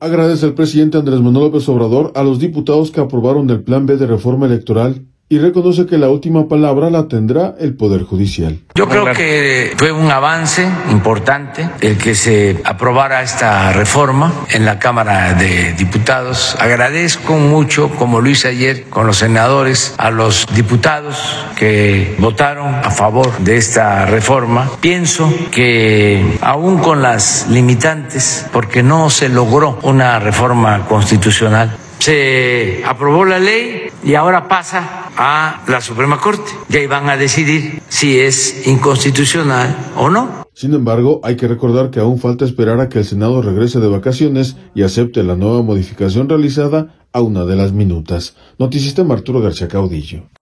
Agradece al presidente Andrés Manuel López Obrador a los diputados que aprobaron el Plan B de reforma electoral y reconoce que la última palabra la tendrá el Poder Judicial. Yo creo que fue un avance importante el que se aprobara esta reforma en la Cámara de Diputados. Agradezco mucho, como lo hice ayer con los senadores, a los diputados que votaron a favor de esta reforma. Pienso que aún con las limitantes, porque no se logró una reforma constitucional, se aprobó la ley y ahora pasa a la Suprema Corte. Y ahí van a decidir si es inconstitucional o no. Sin embargo, hay que recordar que aún falta esperar a que el Senado regrese de vacaciones y acepte la nueva modificación realizada a una de las minutas. Noticista Arturo García Caudillo.